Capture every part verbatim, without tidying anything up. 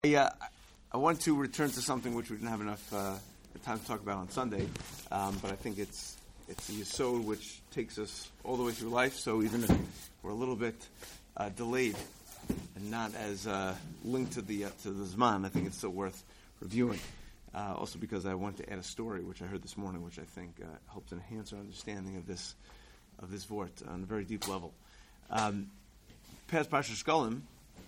Yeah, I want to return to something which we didn't have enough uh, time to talk about on Sunday, um, but I think it's it's a yesod which takes us all the way through life. So even if we're a little bit uh, delayed and not as uh, linked to the uh, to the Zman, I think it's still worth reviewing. Uh, also because I want to add a story which I heard this morning, which I think uh, helps enhance our understanding of this of this vort on a very deep level. Um, past Parshas Shkolim.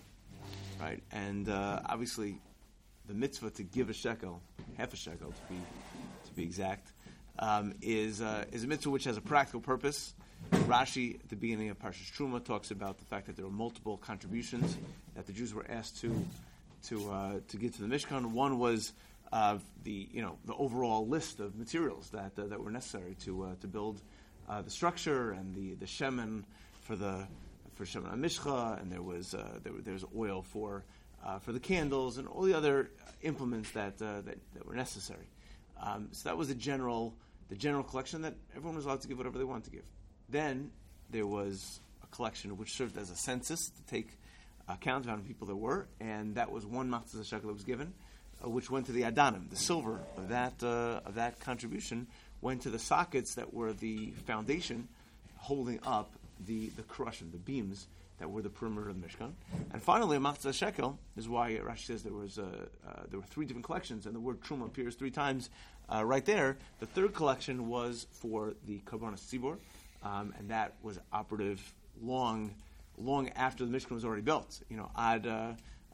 Right, and uh, obviously, the mitzvah to give a shekel, half a shekel to be to be exact, um, is uh, is a mitzvah which has a practical purpose. Rashi at the beginning of Parshas Truma talks about the fact that there were multiple contributions that the Jews were asked to to uh, to give to the Mishkan. One was uh, the you know the overall list of materials that uh, that were necessary to uh, to build uh, the structure and the the shemen for the. for Shemen HaMishcha, and there was uh, there, there was oil for uh, for the candles and all the other implements that uh, that, that were necessary. Um, so that was the general the general collection that everyone was allowed to give whatever they wanted to give. Then there was a collection which served as a census to take account of how many people there were, and that was one matzah shekel that was given, uh, which went to the adanim. The silver of that uh, of that contribution went to the sockets that were the foundation holding up the the crushing, the beams that were the perimeter of the Mishkan. And finally, a matzah shekel is why Rashi says there was uh, uh, there were three different collections, and the word truma appears three times uh, right there. The third collection was for the Karbanos Tzibor, um, and that was operative long, long after the Mishkan was already built. You know, ad uh,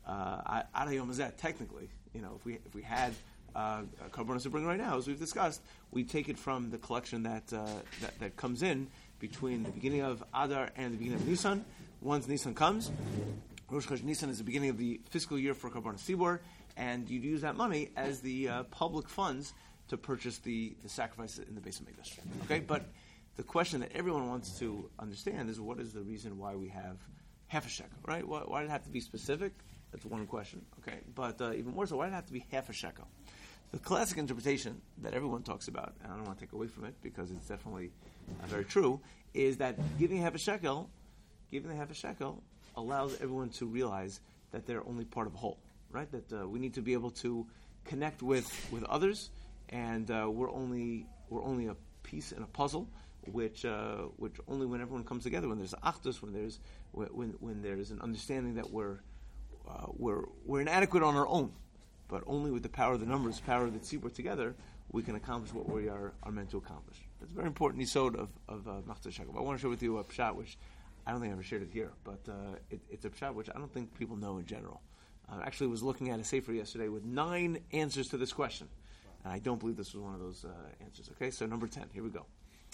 uh, ad hayom hazeh, technically. You know, if we if we had uh, Karbanos to bring right now, as we've discussed, we take it from the collection that uh, that, that comes in between the beginning of Adar and the beginning of Nisan. Once Nisan comes, Rosh Chodesh Nisan is the beginning of the fiscal year for Karbanos Tzibor, and you'd use that money as the uh, public funds to purchase the, the sacrifice in the Beis HaMikdash. Okay, but the question that everyone wants to understand is what is the reason why we have half a shekel, right? Why, why did it have to be specific? That's one question, okay? But uh, even more so, why did it have to be half a shekel? The classic interpretation that everyone talks about, and I don't want to take away from it because it's definitely uh, very true, is that giving half a shekel, giving half a shekel allows everyone to realize that they're only part of a whole, right? That uh, we need to be able to connect with, with others, and uh, we're only we're only a piece in a puzzle, which uh, which only when everyone comes together, when there's achdus, when there's when when there's an understanding that we're uh, we're we're inadequate on our own. But only with the power of the numbers, power of the tzibur together, we can accomplish what we are, are meant to accomplish. It's a very important yesod of of uh, matzah shekel. I want to share with you a pshat, which I don't think I ever shared it here, but uh, it, it's a pshat which I don't think people know in general. I uh, actually was looking at a sefer yesterday with nine answers to this question, and I don't believe this was one of those uh, answers. Okay, so number ten, here we go.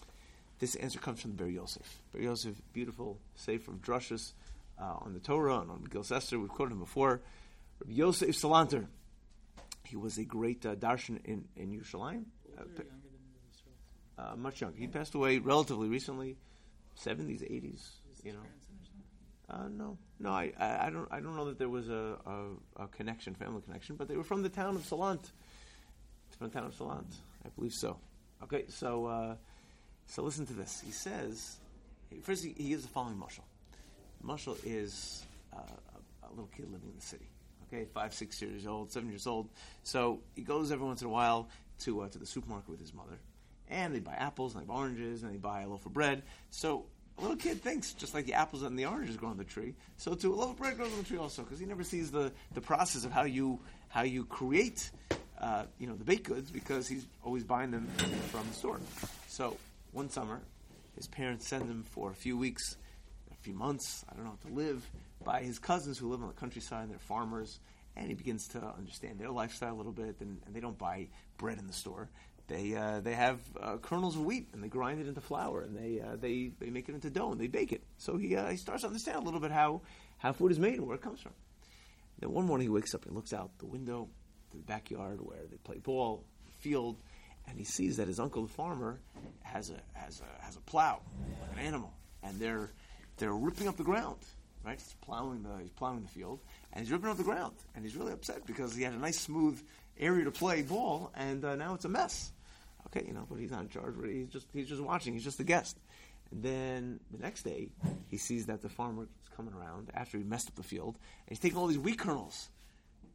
This answer comes from the Ber Yosef. Ber Yosef, beautiful sefer of drushes uh, on the Torah and on Megillas Esther. We've quoted him before. Rabbi Yosef Salanter. He was a great uh, darshan in, in Yerushalayim. Uh, uh, much younger. He passed away relatively recently, seventies, eighties. You know. Uh, no, no. I, I, I don't. I don't know that there was a, a, a connection, family connection, but they were from the town of Salant. From the town of Salant, I believe so. Okay, so uh, so listen to this. He says first he, he gives the following mashal. Mashal is uh, a, a little kid living in the city. Okay, five, six years old, seven years old. So he goes every once in a while to uh, to the supermarket with his mother, and they buy apples, and they buy oranges, and they buy a loaf of bread. So a little kid thinks, just like the apples and the oranges grow on the tree, so too a loaf of bread grows on the tree also, because he never sees the, the process of how you how you create uh, you know the baked goods, because he's always buying them from the store. So one summer, his parents send him for a few weeks, a few months, I don't know, to live by his cousins who live on the countryside, and they're farmers, and he begins to understand their lifestyle a little bit, and, and they don't buy bread in the store. They uh, they have uh, kernels of wheat, and they grind it into flour, and they uh, they they make it into dough, and they bake it. So he uh, he starts to understand a little bit how, how food is made and where it comes from. Then one morning he wakes up and looks out the window to the backyard where they play ball, field, and he sees that his uncle the farmer has a has a has a plow, like an animal, and they're they're ripping up the ground. Right, he's plowing the he's plowing the field, and he's ripping up the ground, and he's really upset because he had a nice smooth area to play ball, and uh, now it's a mess. Okay, you know, but he's not in charge. He's just he's just watching. He's just a guest. And then the next day, he sees that the farmer is coming around after he messed up the field, and he's taking all these wheat kernels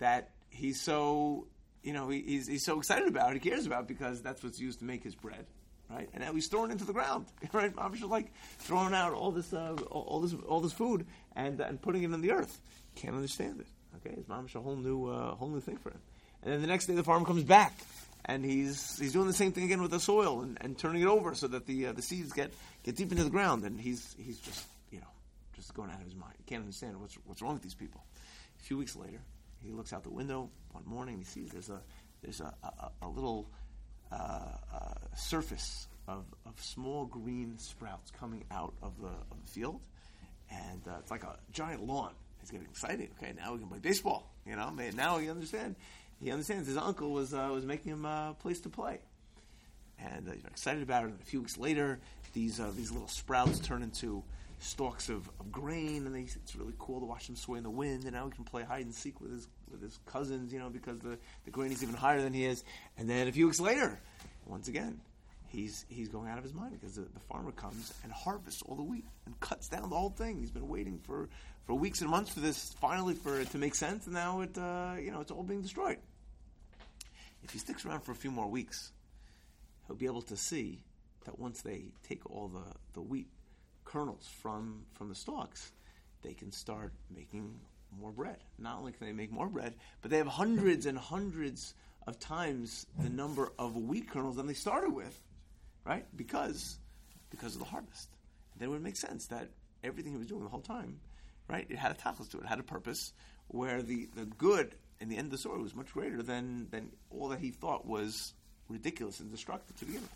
that he's so, you know, he, he's, he's so excited about, he cares about, because that's what's used to make his bread, right? And now he's throwing it into the ground, right? I'm just like throwing out all this, uh, all, all this, all this food and and putting it in the earth. Can't understand it. Okay, it's mamish a whole new, uh, whole new thing for him. And then the next day, the farmer comes back, and he's he's doing the same thing again with the soil and, and turning it over so that the uh, the seeds get, get deep into the ground. And he's he's just you know just going out of his mind. He can't understand what's what's wrong with these people. A few weeks later, he looks out the window one morning. And he sees there's a there's a a, a little uh, uh, surface of of small green sprouts coming out of the of the field, and uh, it's like a giant lawn. He's getting excited. Okay, now we can play baseball. You know, man, now he understand. He understands his uncle was uh, was making him a place to play, and uh, he's excited about it. And a few weeks later, these uh, these little sprouts turn into stalks of, of grain, and they, it's really cool to watch them sway in the wind. And now he can play hide and seek with his with his cousins, you know, because the, the grain is even higher than he is. And then a few weeks later, once again, he's he's going out of his mind because the, the farmer comes and harvests all the wheat and cuts down the whole thing. He's been waiting for, for weeks and months for this, finally for it to make sense, and now it uh, you know it's all being destroyed. If he sticks around for a few more weeks, he'll be able to see that once they take all the, the wheat kernels from, from the stalks, they can start making more bread. Not only can they make more bread, but they have hundreds and hundreds of times the number of wheat kernels than they started with, right? Because because of the harvest. And then it would make sense that everything he was doing the whole time, right? It had a tachlis to it, it had a purpose, where the, the good in the end of the story was much greater than, than all that he thought was ridiculous and destructive to begin with.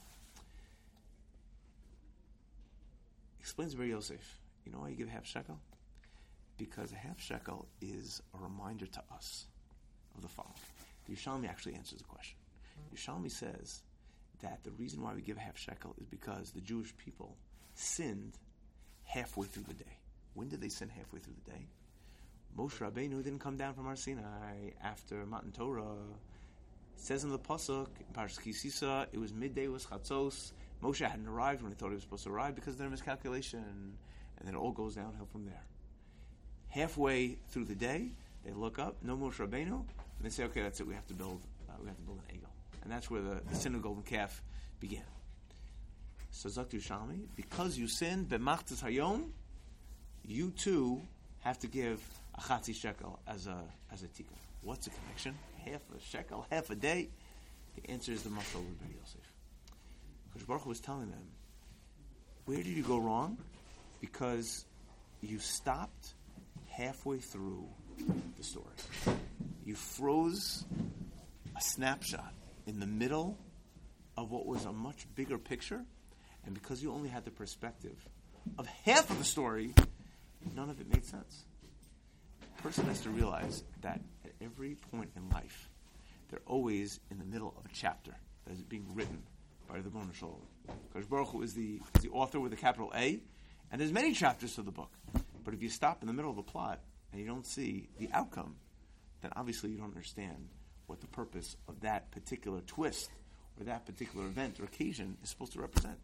Explains Bar Yosef, you know why you give a half shekel? Because a half shekel is a reminder to us of the following. The Yerushalmi actually answers the question. Yerushalmi says that the reason why we give a half shekel is because the Jewish people sinned halfway through the day. When did they sin halfway through the day? Moshe Rabbeinu didn't come down from Har Sinai after Matan Torah. It says in the Pasuk, in Parshas Ki Sisa, it was midday, it was Chatzos. Moshe hadn't arrived when he thought he was supposed to arrive because of their miscalculation, and then it all goes downhill from there. Halfway through the day, they look up, no Moshe Rabbeinu, and they say, okay, that's it, we have to build uh, we have to build an egel. And that's where the, the sin of the golden calf began. So Zok Yerushalmi, because you sinned, b'machtas hayom, you too have to give a chatzi shekel as a as a tikkun. What's the connection? Half a shekel, half a day? The answer is the mashal with Bar Yosef. Because Baruch Hu was telling them, where did you go wrong? Because you stopped halfway through the story. You froze a snapshot in the middle of what was a much bigger picture, and because you only had the perspective of half of the story, none of it made sense. A person has to realize that at every point in life, they're always in the middle of a chapter that is being written by the Ribbono Shel Olam. Because Baruch Hu is the, is the author with a capital A, and there's many chapters to the book. But if you stop in the middle of the plot and you don't see the outcome, then obviously you don't understand what the purpose of that particular twist or that particular event or occasion is supposed to represent.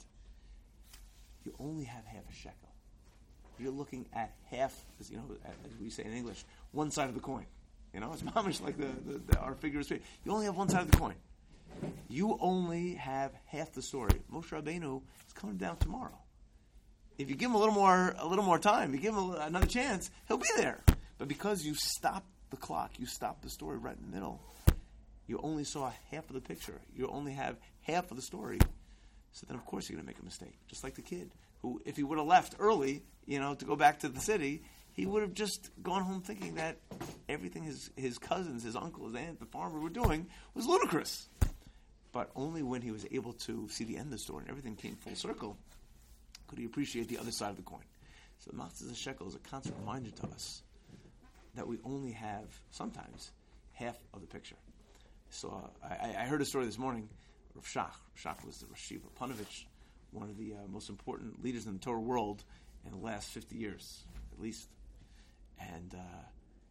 You only have half a shekel. You're looking at half, as you know, as we say in English, one side of the coin. You know, it's mamish like the, the, the our figure of speech. You only have one side of the coin. You only have half the story. Moshe Rabbeinu is coming down tomorrow. If you give him a little more, a little more time, you give him a, another chance, he'll be there. But because you stopped the clock, you stopped the story right in the middle, you only saw half of the picture. You only have half of the story. So then, of course, you're going to make a mistake. Just like the kid who, if he would have left early, you know, to go back to the city, he would have just gone home thinking that everything his, his cousins, his uncle, his aunt, the farmer were doing was ludicrous. But only when he was able to see the end of the story and everything came full circle could he appreciate the other side of the coin. So the Machzor Shekel is a constant reminder to us that we only have, sometimes, half of the picture. So uh, I, I heard a story this morning. Rav Shach. Rav Shach was the Rosh Yeshiva Panovich, one of the uh, most important leaders in the Torah world in the last fifty years, at least. And uh,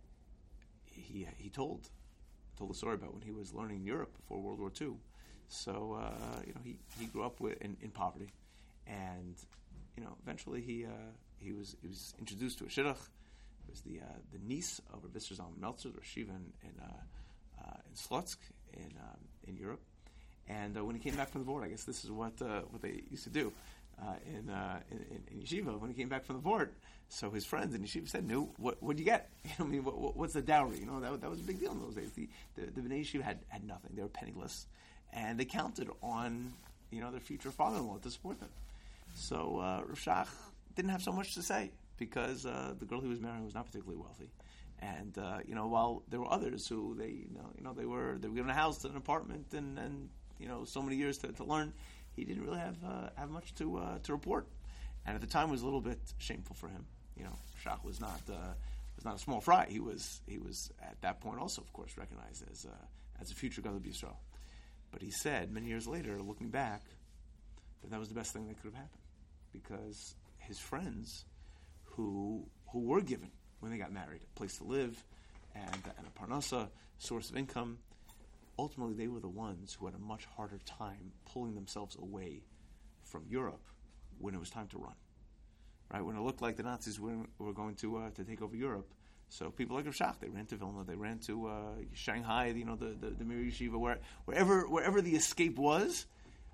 he he told told a story about when he was learning in Europe before World War Two. So uh, you know he, he grew up with, in, in poverty, and you know eventually he uh, he was he was introduced to a shidduch, was the uh, the niece of Rav Isser Zalman Meltzer, the Shiva in in, uh, uh, in Slotsk in um, in Europe. And uh, when he came back from the board, I guess this is what uh, what they used to do uh, in, uh, in in yeshiva. When he came back from the board, so his friends in yeshiva said, "No, what what'd you get? You know, I mean, what, what, what's the dowry? You know, that that was a big deal in those days. The the, the Bnei Yeshiva had, had nothing; they were penniless, and they counted on you know their future father-in-law to support them. So uh, Rav Shach didn't have so much to say because uh, the girl he was marrying was not particularly wealthy." And uh, you know, while there were others who they, you know, you know, they were they were given a house and an apartment and, and you know, so many years to, to learn, he didn't really have uh, have much to uh, to report. And at the time, it was a little bit shameful for him. You know, Shach was not uh, was not a small fry. He was he was at that point also, of course, recognized as uh, as a future Gadol B'Yisrael. But he said many years later, looking back, that that was the best thing that could have happened, because his friends, who who were given when they got married, a place to live, and, and a parnasa, source of income, ultimately they were the ones who had a much harder time pulling themselves away from Europe when it was time to run. Right? When it looked like the Nazis were, were going to uh, to take over Europe, so people like Rav Shach, they ran to Vilna, they ran to uh, Shanghai, you know, the the, the Mir Yeshiva, where, wherever wherever the escape was.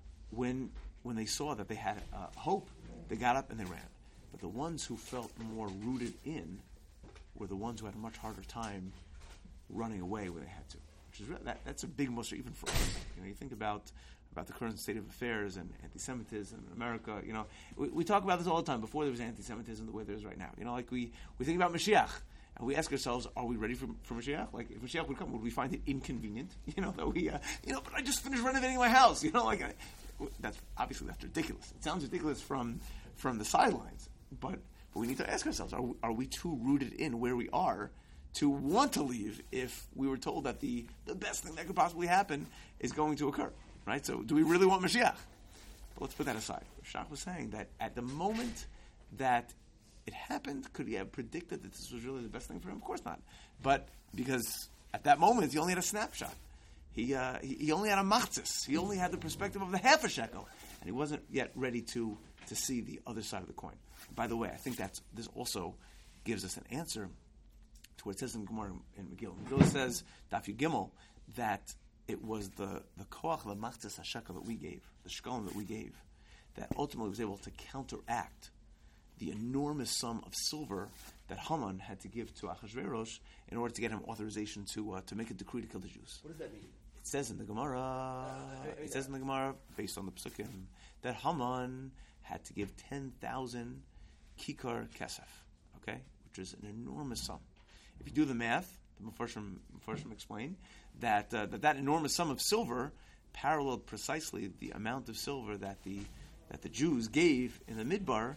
When when they saw that they had uh, hope, they got up and they ran. But the ones who felt more rooted in were the ones who had a much harder time running away when they had to. Which is that, that's a big muster even for us. You know, you think about about the current state of affairs and anti-Semitism in America. You know, we, we talk about this all the time. Before there was anti-Semitism the way there is right now. You know, like we, we think about Mashiach and we ask ourselves, are we ready for, for Mashiach? Like, if Mashiach would come, would we find it inconvenient? You know, that we, uh, you know, but I just finished renovating my house. You know, like I, that's obviously that's ridiculous. It sounds ridiculous from from the sidelines, but. But we need to ask ourselves, are we, are we too rooted in where we are to want to leave if we were told that the, the best thing that could possibly happen is going to occur, right? So do we really want Mashiach? But let's put that aside. Shach was saying that at the moment that it happened, could he have predicted that this was really the best thing for him? Of course not. But because at that moment, he only had a snapshot. He, uh, he, he only had a machzis. He only had the perspective of the half a shekel. And he wasn't yet ready to, to see the other side of the coin. By the way, I think that's this also gives us an answer to what it says in Gemara in Megillah. Megillah says, Daf Yud Gimel, that it was the the koach, the machzis hashekel that we gave, the shkolim that we gave, that ultimately was able to counteract the enormous sum of silver that Haman had to give to Achashverosh in order to get him authorization to uh, to make a decree to kill the Jews. What does that mean? It says in the Gemara, uh, I mean, it says in the Gemara, based on the Pesukim, that Haman had to give ten thousand kikar kesef, okay, which is an enormous sum. If you do the math, the Mefarshim, Mefarshim explain that, uh, that that enormous sum of silver paralleled precisely the amount of silver that the that the Jews gave in the Midbar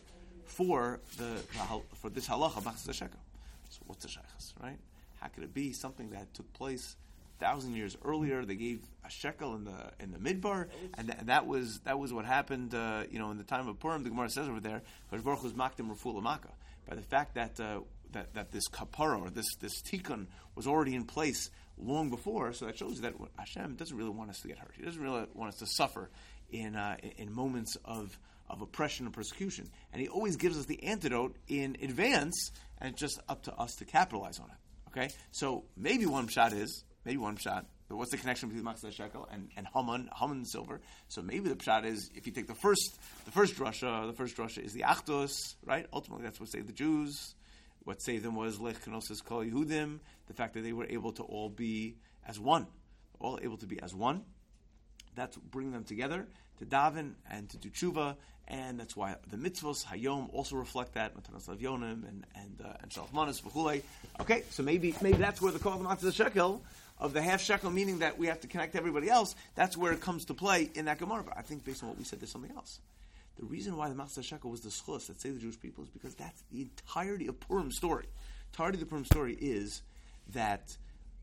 for the, the for this halacha machzis shekel. So what's the shaychus, right? How could it be something that took place thousand years earlier? They gave a shekel in the in the midbar, and, th- and that was that was what happened. Uh, you know, in the time of Purim, the Gemara says over there, Kadosh Baruch Hu was makdim rafula maka, by the fact that uh, that that this kapara or this this tikkun was already in place long before. So that shows you that Hashem doesn't really want us to get hurt. He doesn't really want us to suffer in uh, in, in moments of of oppression and persecution, and He always gives us the antidote in advance, and it's just up to us to capitalize on it. Okay, so maybe one shot is. Maybe one pshat. But what's the connection between machzis shekel and, and Haman, Haman silver? So maybe the pshat is, if you take the first, the first drasha, the first drasha is the Achdus, right? Ultimately, that's what saved the Jews. What saved them was lech kenosis kol Yehudim, the fact that they were able to all be as one, all able to be as one. That's bringing them together to daven and to do tshuva, and that's why the mitzvos hayom also reflect that matanas lavyonim and and uh, and shalach manas v'chulei. Okay, so maybe maybe that's where the call of machzis shekel of the half shekel, meaning that we have to connect everybody else. That's where it comes to play in that Gemara. But I think based on what we said, there's something else. The reason why the machzis shekel was the schus that saved the Jewish people is because that's the entirety of Purim's story. The entirety of the Purim story is that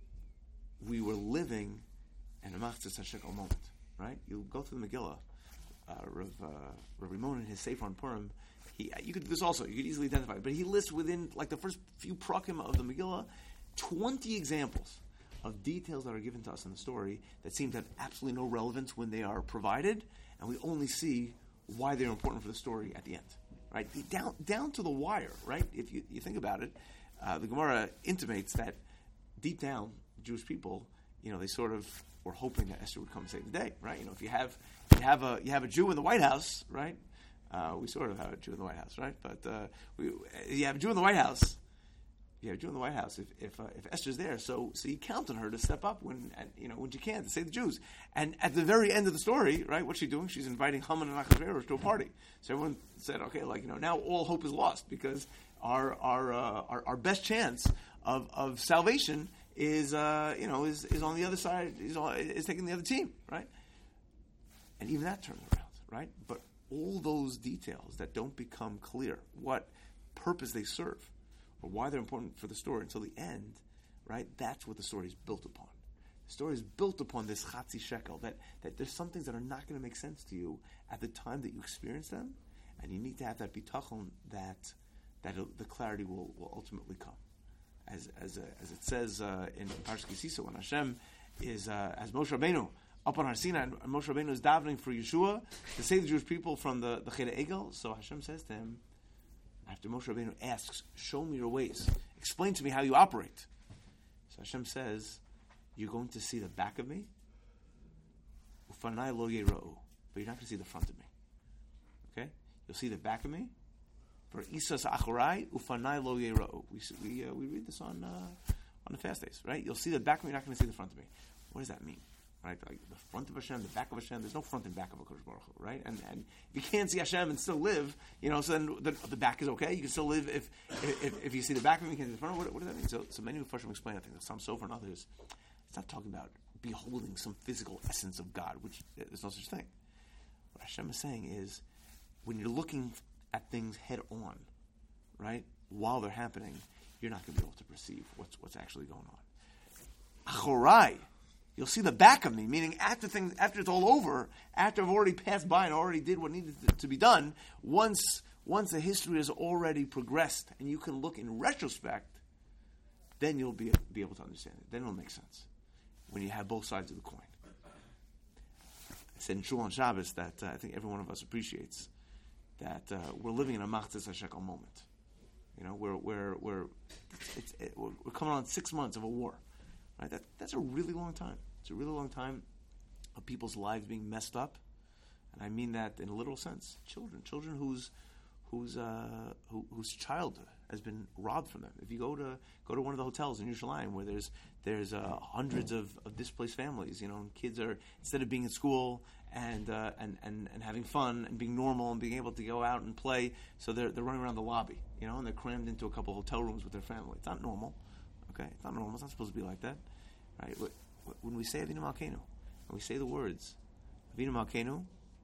we were living in a machzis shekel moment. Right? You go through the Megillah, uh, Rav, uh, Rav Rimon in his Sefer on Purim, he, you could do this also, you could easily identify it, but he lists within, like the first few prakim of the Megillah, twenty examples of details that are given to us in the story that seem to have absolutely no relevance when they are provided, and we only see why they're important for the story at the end. Right? Down down to the wire, right? If you, you think about it, uh, the Gemara intimates that deep down, Jewish people, you know, they sort of were hoping that Esther would come and save the day, right? You know, if you have you have a you have a Jew in the White House, right? Uh, we sort of have a Jew in the White House, right? But uh, we, you have a Jew in the White House. You have a Jew in the White House. If if, uh, if Esther's there, so so you count on her to step up when and, you know when she can to save the Jews. And at the very end of the story, right? What's she doing? She's inviting Haman and Achashverosh to a party. So everyone said, okay, like you know, now all hope is lost because our our uh, our, our best chance of, of salvation is uh, you know is, is on the other side. Is on, is taking the other team, right? And even that turned around, right? But all those details that don't become clear, what purpose they serve, or why they're important for the story until the end, right? That's what the story is built upon. The story is built upon this chatzi shekel, that, that there's some things that are not going to make sense to you at the time that you experience them, and you need to have that bitachon that that the clarity will, will ultimately come. As as uh, as it says uh, in Parshas Kisisa, when Hashem is, uh, as Moshe Rabbeinu, up on Har Sinai, and Moshe Rabbeinu is davening for Yeshua to save the Jewish people from the, the Cheder Egel. So Hashem says to him, after Moshe Rabbeinu asks, show me your ways. Explain to me how you operate. So Hashem says, you're going to see the back of me, Ufanai lo yera'u, but you're not going to see the front of me. Okay? You'll see the back of me. For Isas acharai, Ufanai lo yera'u. We we uh, we read this on uh, on the fast days, right? You'll see the back of me, you're not going to see the front of me. What does that mean? Right, like the front of Hashem, the back of Hashem. There's no front and back of HaKadosh Baruch Hu, right? And and if you can't see Hashem and still live, you know, so then the, the back is okay. You can still live if if, if you see the back of him, you can't see the front. What, what does that mean? So, so many of Mepharshim explain, I think, some Sofer and others, it's not talking about beholding some physical essence of God, which there's no such thing. What Hashem is saying is, when you're looking at things head on, right, while they're happening, you're not going to be able to perceive what's what's actually going on. Achorai. You'll see the back of me, meaning after things, after it's all over, after I've already passed by and already did what needed to, to be done, once once the history has already progressed and you can look in retrospect, then you'll be, be able to understand it. Then it'll make sense when you have both sides of the coin. I said in Shul on Shabbos that uh, I think every one of us appreciates that uh, we're living in a Machzis HaShekel moment. You know, we're we're we're it's, it, we're, we're coming on six months of a war. Right? That, that's a really long time. It's a really long time of people's lives being messed up, and I mean that in a literal sense. Children, children whose whose uh, who, whose childhood has been robbed from them. If you go to go to one of the hotels in Yerushalayim where there's there's uh, hundreds of, of displaced families, you know, and kids are, instead of being in school and, uh, and and and having fun and being normal and being able to go out and play, so they're they're running around the lobby, you know, and they're crammed into a couple of hotel rooms with their family. It's not normal. Okay, it's not normal. It's not supposed to be like that, right? When we say Avinu Malkeinu, when we say the words Avinu Malkeinu,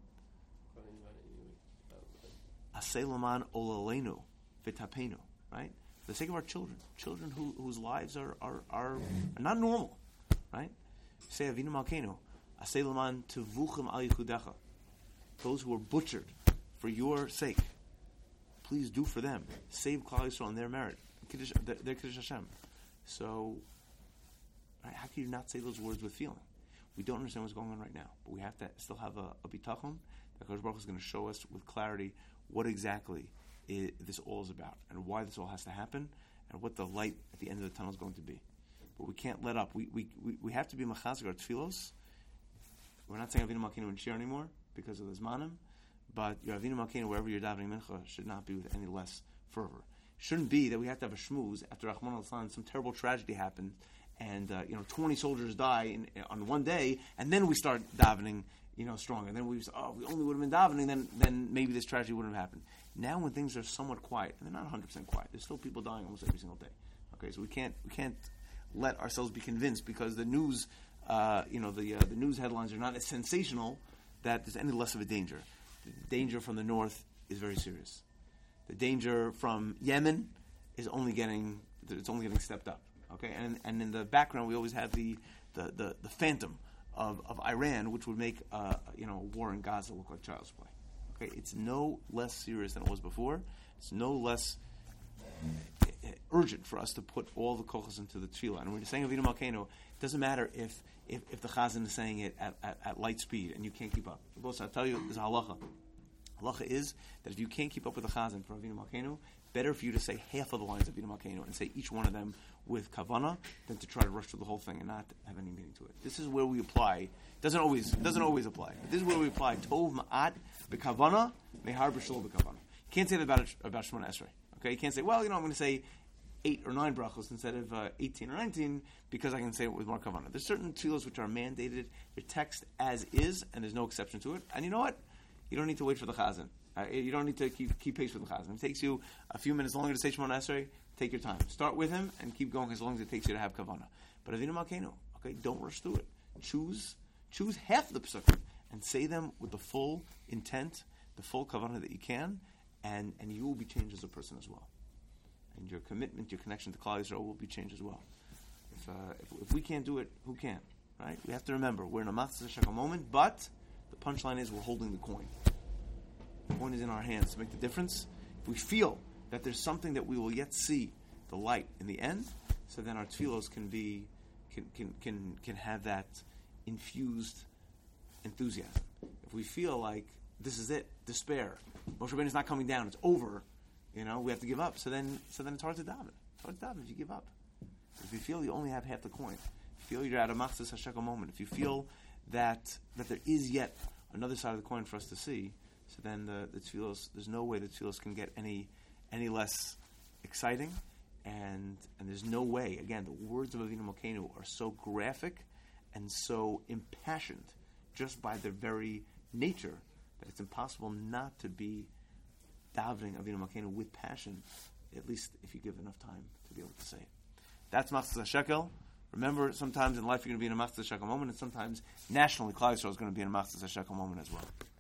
Aseh Laman Olaleinu V'Tapenu, right? For the sake of our children, children who, whose lives are, are, are, are not normal, right? Say Avinu Malkeinu, Aseh Laman Tevuchem Al Yichudecha, those who were butchered for your sake, please do for them. Save Klal Yisrael on their merit, their Kiddush Hashem. So, right, how can you not say those words with feeling? We don't understand what's going on right now, but we have to still have a, a bitachon that HaKadosh Baruch Hu is going to show us with clarity what exactly it, this all is about and why this all has to happen and what the light at the end of the tunnel is going to be. But we can't let up. We we, we, we have to be machazik our tefillos. We're not saying Avinu Malkeinu and Shir anymore because of the Zmanim, but your Avinu Malkeinu, wherever you're davening mincha, should not be with any less fervor. Shouldn't be that we have to have a shmooze after Rahman al-Islam, some terrible tragedy happened, and uh, you know twenty soldiers die in, in, on one day, and then we start davening, you know, strong. And then we say, oh, if we only would have been davening, then then maybe this tragedy wouldn't have happened. Now, when things are somewhat quiet, and they're not one hundred percent quiet, there's still people dying almost every single day. Okay, so we can't we can't let ourselves be convinced because the news, uh, you know, the uh, the news headlines are not as sensational that there's any less of a danger. The danger from the north is very serious. The danger from Yemen is only getting it's only getting stepped up. Okay, and and in the background we always have the the, the, the phantom of, of Iran, which would make uh, you know war in Gaza look like child's play. Okay, it's no less serious than it was before. It's no less urgent for us to put all the kochos into the tefillah. And when you're saying Avinu Malkeinu, it doesn't matter if if, if the chazan is saying it at, at, at light speed and you can't keep up. I'll tell you, there's a halacha. Halacha is that if you can't keep up with the chazan for Avinu Malkeinu, better for you to say half of the lines of Avinu Malkeinu and say each one of them with kavana than to try to rush through the whole thing and not have any meaning to it. This is where we apply. Doesn't always doesn't always apply. This is where we apply tov ma'at bekavana mehar b'shlo bekavana. You can't say that about about Shemona Esrei. Okay, you can't say, well, you know, I'm going to say eight or nine brachos instead of uh, eighteen or nineteen because I can say it with more kavana. There's certain tefillos which are mandated. They're text as is, and there's no exception to it. And you know what? You don't need to wait for the chazan. Uh, you don't need to keep keep pace with the chazan. It takes you a few minutes longer to say Shemona Esrei. Take your time. Start with him and keep going as long as it takes you to have kavana. But Avinu Malkeinu, okay, don't rush through it. Choose choose half the psukim and say them with the full intent, the full kavana that you can, and, and you will be changed as a person as well. And your commitment, your connection to Klal Yisrael will be changed as well. If, uh, if if we can't do it, who can? Right? We have to remember we're in a matzah shekel moment, but the punchline is we're holding the coin. The coin is in our hands to make the difference. If we feel that there's something that we will yet see the light in the end, so then our tefillos can be can can can, can have that infused enthusiasm. If we feel like this is it, despair, Moshe Rabbeinu is not coming down, it's over, you know, we have to give up. So then so then it's hard to daven. It's hard to daven if you give up. If you feel you only have half the coin, if you feel you're at a machzas hashekel moment, if you feel that that there is yet another side of the coin for us to see, so then the, the tefillos, there's no way the tefillos can get any any less exciting, and and there's no way, again, the words of Avinu Malkeinu are so graphic and so impassioned just by their very nature that it's impossible not to be davening Avinu Malkeinu with passion, at least if you give enough time to be able to say it. That's Machzas HaShekel. Remember, sometimes in life you're going to be in a Machzas HaShekel moment, and sometimes nationally Klal Yisrael is going to be in a Machzas HaShekel moment as well.